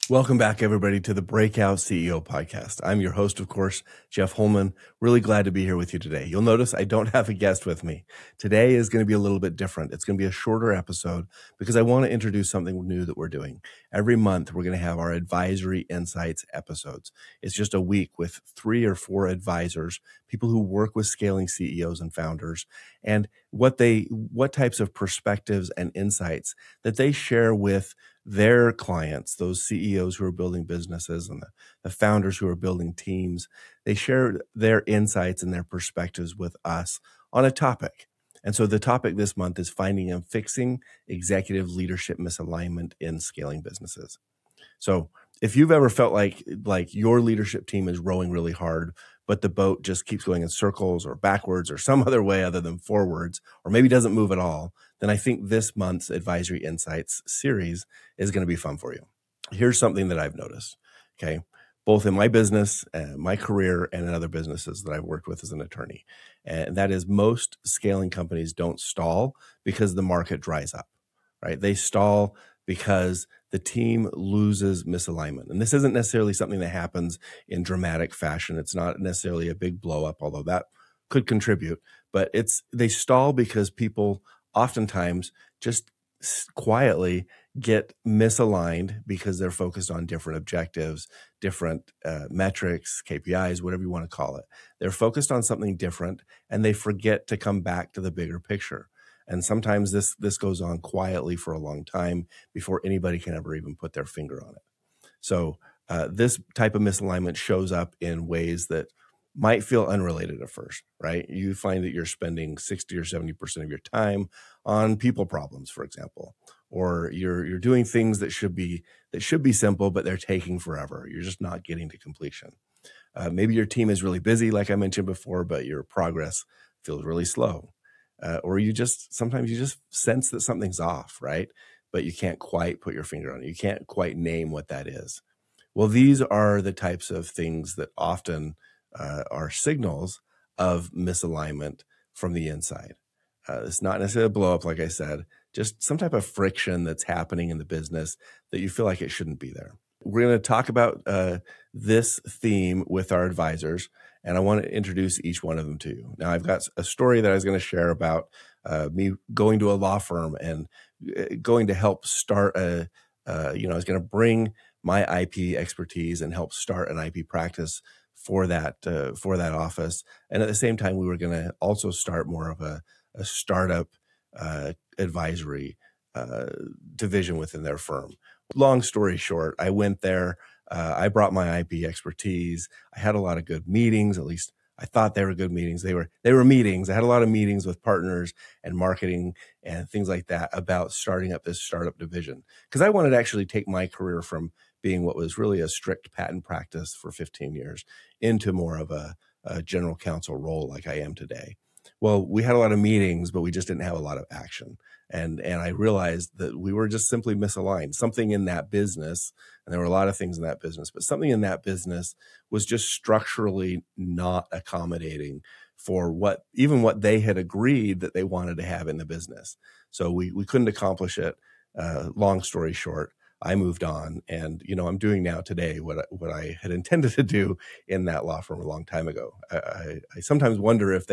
Welcome back, everybody, to the Breakout CEO podcast. I'm your host, of course, Jeff Holman. Really glad to be here with you today. You'll notice I don't have a guest with me. Today is going to be a little bit different. It's going to be a shorter episode because I want to introduce something new that we're doing. Every month, we're going to have our Advisory Insights episodes. It's just a week with 3 or 4 advisors, people who work with scaling CEOs and founders, and what types of perspectives and insights that they share with their clients, those CEOs who are building businesses and the founders who are building teams. They share their insights and their perspectives with us on a topic. And so the topic this month is finding and fixing executive leadership misalignment in scaling businesses. So if you've ever felt like your leadership team is rowing really hard, but the boat just keeps going in circles or backwards or some other way other than forwards, or maybe doesn't move at all, then I think this month's Advisory Insights series is going to be fun for you. Here's something that I've noticed, okay, both in my business, my career, and in other businesses that I've worked with as an attorney. And that is most scaling companies don't stall because the market dries up, right? They stall because the team loses misalignment. And this isn't necessarily something that happens in dramatic fashion. It's not necessarily a big blow up, although that could contribute, but they stall because people oftentimes just quietly get misaligned because they're focused on different objectives, different metrics, KPIs, whatever you want to call it. They're focused on something different and they forget to come back to the bigger picture. And sometimes this goes on quietly for a long time before anybody can ever even put their finger on it. So this type of misalignment shows up in ways that might feel unrelated at first, right? You find that you're spending 60 or 70% of your time on people problems, for example, or you're doing things that should be simple, but they're taking forever. You're just not getting to completion. Maybe your team is really busy, like I mentioned before, but your progress feels really slow. Or sometimes you just sense that something's off, right? But you can't quite put your finger on it. You can't quite name what that is. Well, these are the types of things that often are signals of misalignment from the inside. It's not necessarily a blow up, like I said, just some type of friction that's happening in the business that you feel like it shouldn't be there. We're going to talk about this theme with our advisors, and I want to introduce each one of them to you. Now, I've got a story that I was going to share about me going to a law firm and going to help start I was going to bring my IP expertise and help start an IP practice for that office. And at the same time, we were going to also start more of a startup advisory division within their firm. Long story short, I went there. I brought my IP expertise. I had a lot of good meetings. At least I thought they were good meetings. They were meetings. I had a lot of meetings with partners and marketing and things like that about starting up this startup division, because I wanted to actually take my career from being what was really a strict patent practice for 15 years into more of a general counsel role like I am today. Well, we had a lot of meetings, but we just didn't have a lot of action. And I realized that we were just simply misaligned. Something in that business, and there were a lot of things in that business, but something in that business was just structurally not accommodating for what they had agreed that they wanted to have in the business. So we couldn't accomplish it. Long story short, I moved on, and I'm doing now today what I had intended to do in that law firm a long time ago. I sometimes wonder if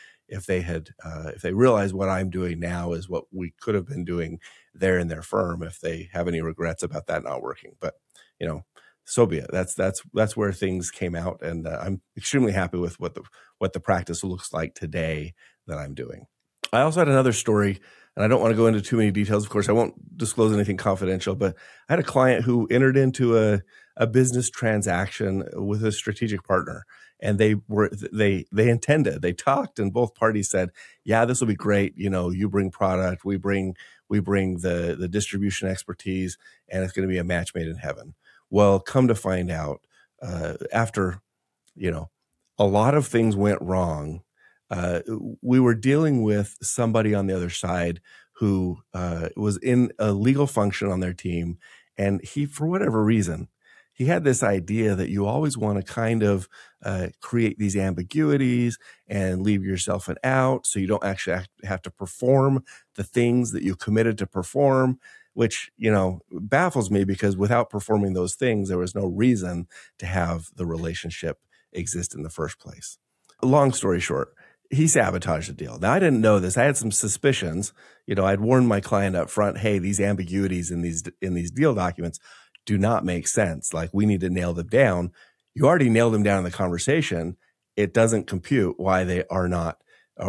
they realize what I'm doing now is what we could have been doing there in their firm, if they have any regrets about that not working. But so be it. That's where things came out, and I'm extremely happy with what the practice looks like today that I'm doing. I also had another story, and I don't want to go into too many details. Of course, I won't disclose anything confidential, but I had a client who entered into a business transaction with a strategic partner, and they talked, and both parties said, yeah, this will be great. You bring product, we bring the distribution expertise, and it's going to be a match made in heaven. Well, come to find out, after, a lot of things went wrong, we were dealing with somebody on the other side who was in a legal function on their team. And he, for whatever reason, he had this idea that you always want to kind of create these ambiguities and leave yourself an out so you don't actually have to perform the things that you committed to perform. which, baffles me because without performing those things, there was no reason to have the relationship exist in the first place. Long story short, he sabotaged the deal. Now, I didn't know this. I had some suspicions. I'd warned my client up front, hey, these ambiguities in these deal documents do not make sense. Like, we need to nail them down. You already nailed them down in the conversation. It doesn't compute why they're not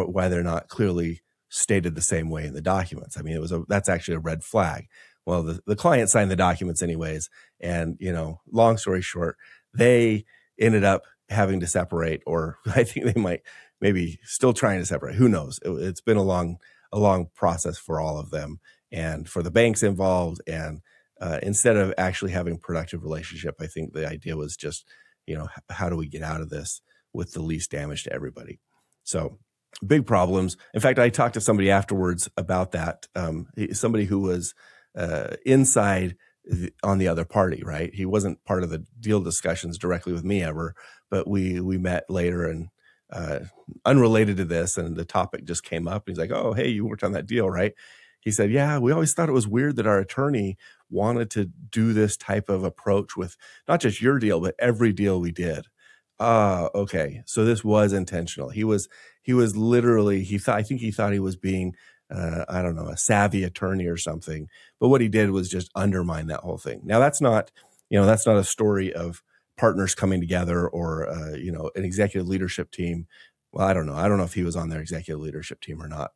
clearly stated the same way in the documents. I mean, that's actually a red flag. Well, the client signed the documents anyways. And, long story short, they ended up having to separate, or I think they might maybe still trying to separate. Who knows? It's been a long process for all of them and for the banks involved. And instead of actually having a productive relationship, I think the idea was just, how do we get out of this with the least damage to everybody? So big problems. In fact, I talked to somebody afterwards about that. Somebody who was inside on the other party, right? He wasn't part of the deal discussions directly with me ever, but we met later and unrelated to this, and the topic just came up. He's like, oh, hey, you worked on that deal, right? He said, yeah, we always thought it was weird that our attorney wanted to do this type of approach with not just your deal, but every deal we did. Okay. So this was intentional. He was literally, I think he thought he was being, a savvy attorney or something, but what he did was just undermine that whole thing. Now that's not a story of partners coming together or, an executive leadership team. Well, I don't know. I don't know if he was on their executive leadership team or not,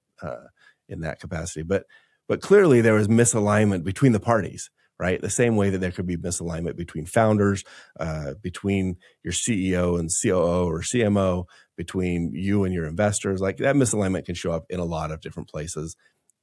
in that capacity, but clearly there was misalignment between the parties, right? The same way that there could be misalignment between founders, between your CEO and COO or CMO, between you and your investors. Like, that misalignment can show up in a lot of different places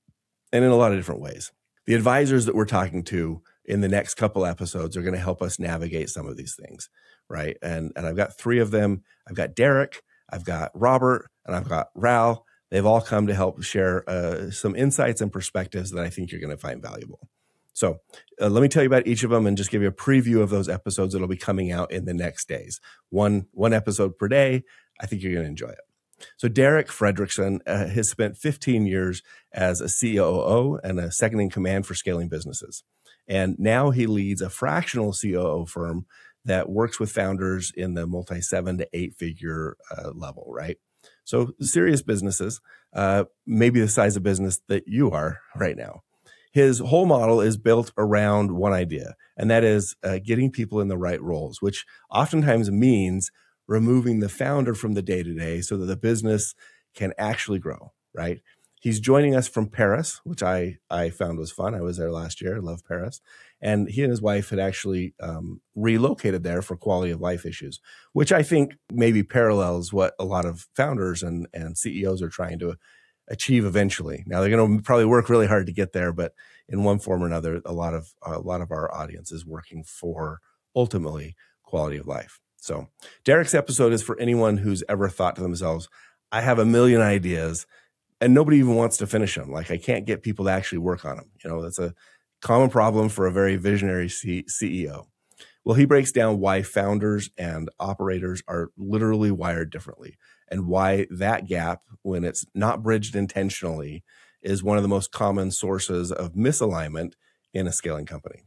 and in a lot of different ways. The advisors that we're talking to in the next couple episodes are going to help us navigate some of these things, right? And I've got 3 of them. I've got Derek, I've got Robert, and I've got Ral. They've all come to help share some insights and perspectives that I think you're going to find valuable. So let me tell you about each of them and just give you a preview of those episodes that'll be coming out in the next days. One episode per day. I think you're going to enjoy it. So Derek Fredrickson has spent 15 years as a COO and a second in command for scaling businesses. And now he leads a fractional COO firm that works with founders in the multi-7 to 8 figure level, right? So serious businesses, maybe the size of business that you are right now. His whole model is built around one idea, and that is getting people in the right roles, which oftentimes means removing the founder from the day-to-day so that the business can actually grow, right? He's joining us from Paris, which I found was fun. I was there last year. I love Paris. And he and his wife had actually relocated there for quality of life issues, which I think maybe parallels what a lot of founders and CEOs are trying to achieve eventually. Now, they're going to probably work really hard to get there, but in one form or another, a lot of our audience is working for ultimately quality of life. So Derek's episode is for anyone who's ever thought to themselves, I have a million ideas and nobody even wants to finish them. Like, I can't get people to actually work on them. That's a common problem for a very visionary CEO. Well, he breaks down why founders and operators are literally wired differently and why that gap, when it's not bridged intentionally, is one of the most common sources of misalignment in a scaling company.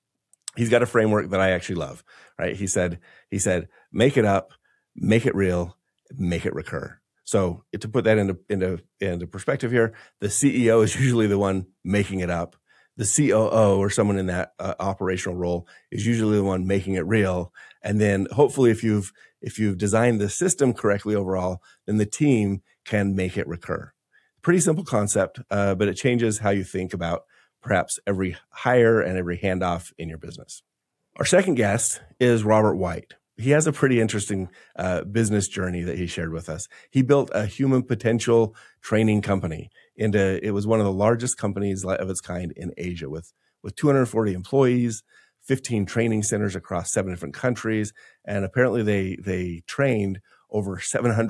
He's got a framework that I actually love, right? He said, make it up, make it real, make it recur. So to put that into perspective here, the CEO is usually the one making it up. The COO, or someone in that operational role, is usually the one making it real. And then hopefully if you've designed the system correctly overall, then the team can make it recur. Pretty simple concept, but it changes how you think about perhaps every hire and every handoff in your business. Our second guest is Robert White. He has a pretty interesting business journey that he shared with us. He built a human potential training company. It was one of the largest companies of its kind in Asia with 240 employees, 15 training centers across 7 different countries. And apparently they trained over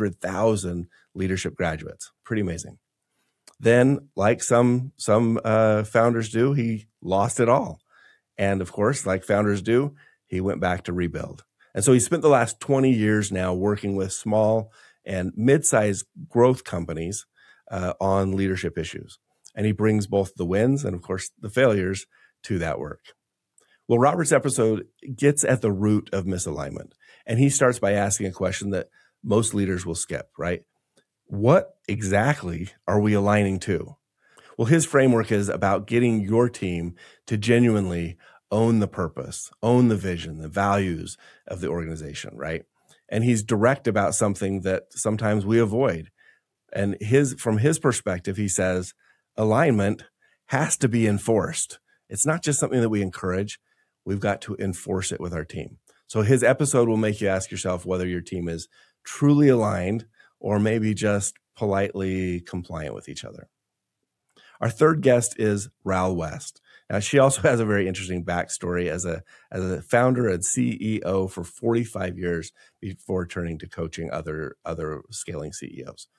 700,000 leadership graduates. Pretty amazing. Then, like some founders do, he lost it all. And of course, like founders do, he went back to rebuild. And so he spent the last 20 years now working with small and mid-sized growth companies on leadership issues. and he brings both the wins and, of course, the failures to that work. Well, Robert's episode gets at the root of misalignment, and he starts by asking a question that most leaders will skip, right? What exactly are we aligning to? Well, his framework is about getting your team to genuinely own the purpose, own the vision, the values of the organization, right? And he's direct about something that sometimes we avoid. And from his perspective, he says, alignment has to be enforced. It's not just something that we encourage. We've got to enforce it with our team. So his episode will make you ask yourself whether your team is truly aligned or maybe just politely compliant with each other. Our third guest is Raul West. Now, she also has a very interesting backstory as a founder and CEO for 45 years before turning to coaching other scaling CEOs.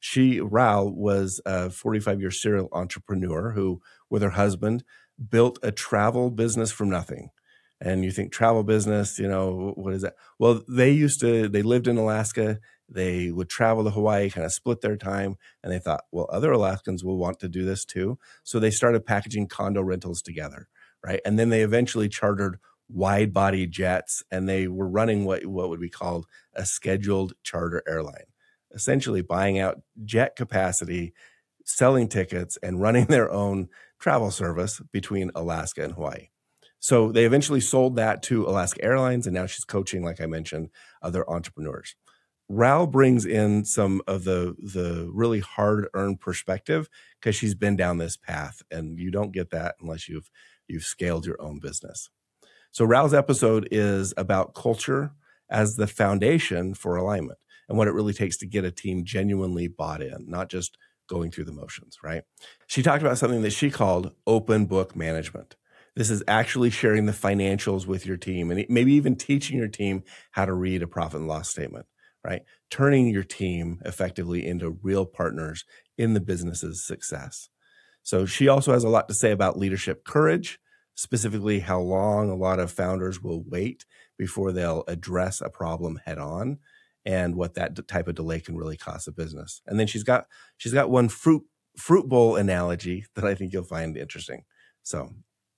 Raul was a 45-year serial entrepreneur who, with her husband, built a travel business from nothing. And you think travel business, what is that? Well, they lived in Alaska. They would travel to Hawaii, kind of split their time. And they thought, well, other Alaskans will want to do this too. So they started packaging condo rentals together, right? And then they eventually chartered wide body jets, and they were running what would be called a scheduled charter airline, essentially buying out jet capacity, selling tickets, and running their own travel service between Alaska and Hawaii. So they eventually sold that to Alaska Airlines, and now she's coaching, like I mentioned, other entrepreneurs. Raul brings in some of the really hard-earned perspective because she's been down this path, and you don't get that unless you've scaled your own business. So Raul's episode is about culture as the foundation for alignment and what it really takes to get a team genuinely bought in, not just going through the motions, right? She talked about something that she called open book management. This is actually sharing the financials with your team and maybe even teaching your team how to read a profit and loss statement, right? Turning your team effectively into real partners in the business's success. So she also has a lot to say about leadership courage, specifically how long a lot of founders will wait before they'll address a problem head on, and what that type of delay can really cost a business. And then she's got one fruit bowl analogy that I think you'll find interesting. So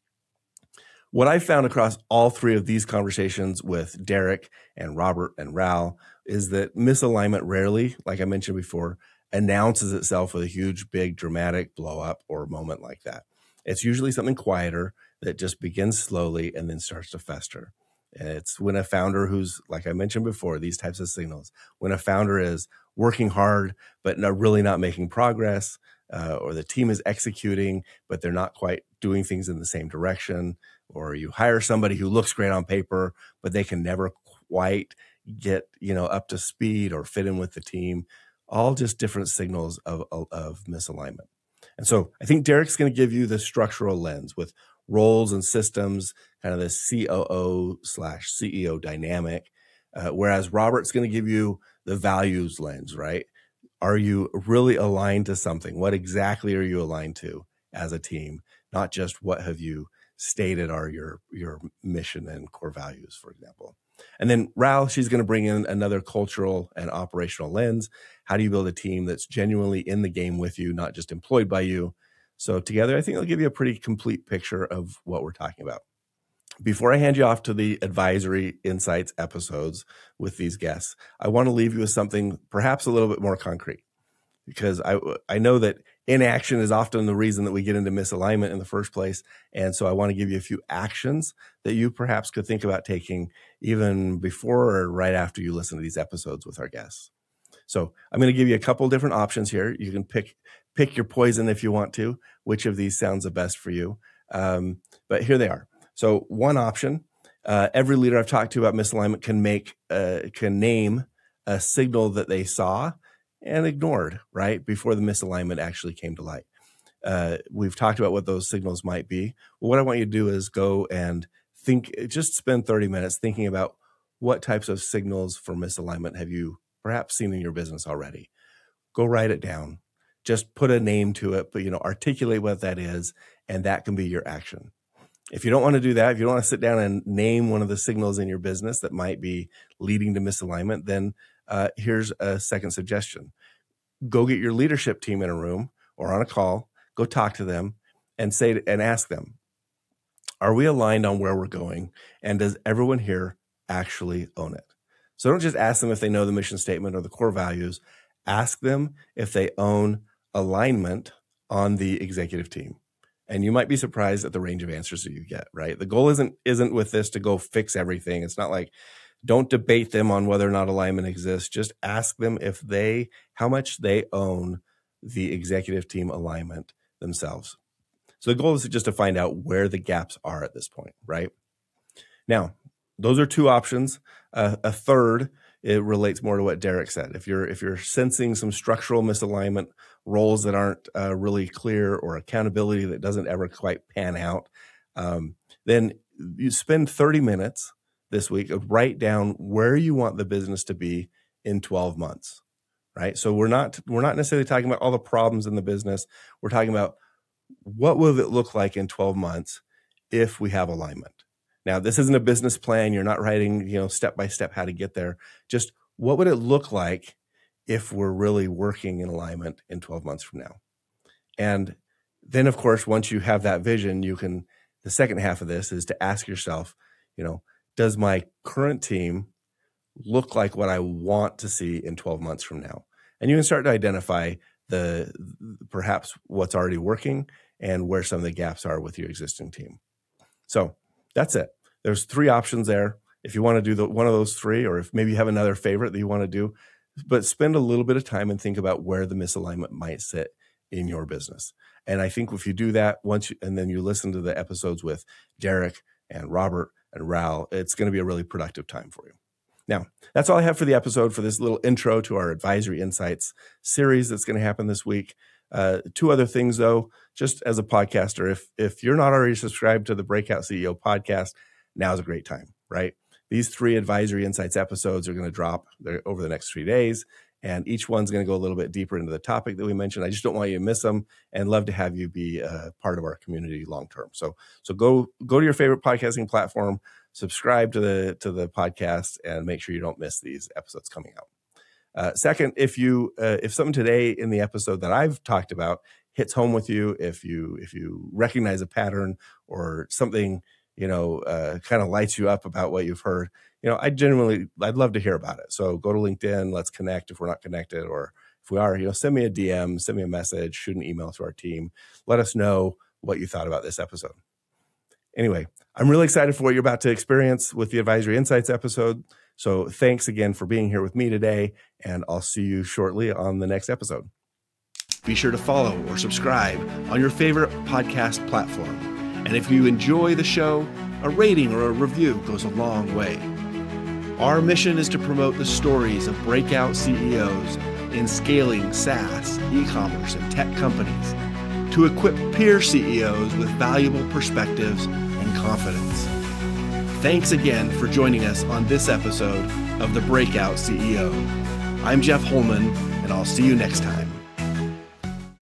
what I found across all three of these conversations with Derek and Robert and Raul is that misalignment rarely, like I mentioned before, announces itself with a huge, big, dramatic blow up or moment like that. It's usually something quieter that just begins slowly and then starts to fester. And it's when a founder who's, like I mentioned before, these types of signals, when a founder is working hard but really not making progress, or the team is executing but they're not quite doing things in the same direction, or you hire somebody who looks great on paper but they can never quite get up to speed or fit in with the team, all just different signals of misalignment. And so I think Derek's going to give you the structural lens with roles and systems, kind of the COO/CEO dynamic, whereas Robert's going to give you the values lens, right? Are you really aligned to something? What exactly are you aligned to as a team? Not just what have you stated are your mission and core values, for example. And then Raul, she's going to bring in another cultural and operational lens. How do you build a team that's genuinely in the game with you, not just employed by you? So together, I think it'll give you a pretty complete picture of what we're talking about. Before I hand you off to the Advisory Insights episodes with these guests, I want to leave you with something perhaps a little bit more concrete, because I know that inaction is often the reason that we get into misalignment in the first place. And so I want to give you a few actions that you perhaps could think about taking even before or right after you listen to these episodes with our guests. So I'm going to give you a couple different options here. You can pick your poison if you want to, which of these sounds the best for you. But here they are. So one option, every leader I've talked to about misalignment can name a signal that they saw and ignored, right, before the misalignment actually came to light. We've talked about what those signals might be. Well, what I want you to do is go and just spend 30 minutes thinking about what types of signals for misalignment have you perhaps seen in your business already. Go write it down. Just put a name to it, but articulate what that is, and that can be your action. If you don't want to do that, if you don't want to sit down and name one of the signals in your business that might be leading to misalignment, then here's a second suggestion. Go get your leadership team in a room or on a call. go talk to them and ask them, are we aligned on where we're going? And does everyone here actually own it? So don't just ask them if they know the mission statement or the core values. Ask them if they own alignment on the executive team. And you might be surprised at the range of answers that you get, right? The goal isn't with this to go fix everything. It's not like, don't debate them on whether or not alignment exists. Just ask them how much they own the executive team alignment themselves. So the goal is just to find out where the gaps are at this point, right? Now, those are two options. A third, it relates more to what Derek said. If you're sensing some structural misalignment, roles that aren't really clear, or accountability that doesn't ever quite pan out, then you spend 30 minutes this week of write down where you want the business to be in 12 months, right? So we're not necessarily talking about all the problems in the business. We're talking about what will it look like in 12 months if we have alignment. Now, this isn't a business plan. You're not writing, step by step how to get there. Just what would it look like if we're really working in alignment in 12 months from now? And then, of course, once you have that vision, the second half of this is to ask yourself, does my current team look like what I want to see in 12 months from now? And you can start to identify perhaps what's already working and where some of the gaps are with your existing team. So that's it. There's 3 options there. If you want to do one of those 3, or if maybe you have another favorite that you want to do, but spend a little bit of time and think about where the misalignment might sit in your business. And I think if you do that and then you listen to the episodes with Derek and Robert and Raul, it's going to be a really productive time for you. Now, that's all I have for the episode, for this little intro to our Advisory Insights series that's going to happen this week. 2 other things, though, just as a podcaster, if you're not already subscribed to the Breakout CEO podcast, now's a great time, right? These 3 Advisory Insights episodes are going to drop over the next 3 days, and each one's going to go a little bit deeper into the topic that we mentioned. I just don't want you to miss them, and love to have you be a part of our community long term. So go to your favorite podcasting platform, subscribe to the podcast, and make sure you don't miss these episodes coming out. Second, if something today in the episode that I've talked about hits home with you, if you recognize a pattern or something kind of lights you up about what you've heard, I'd love to hear about it. So go to LinkedIn, let's connect if we're not connected, or if we are, send me a DM, send me a message, shoot an email to our team. Let us know what you thought about this episode. Anyway, I'm really excited for what you're about to experience with the Advisory Insights episode. So thanks again for being here with me today, and I'll see you shortly on the next episode. Be sure to follow or subscribe on your favorite podcast platform. And if you enjoy the show, a rating or a review goes a long way. Our mission is to promote the stories of breakout CEOs in scaling SaaS, e-commerce, and tech companies, to equip peer CEOs with valuable perspectives and confidence. Thanks again for joining us on this episode of The Breakout CEO. I'm Jeff Holman, and I'll see you next time.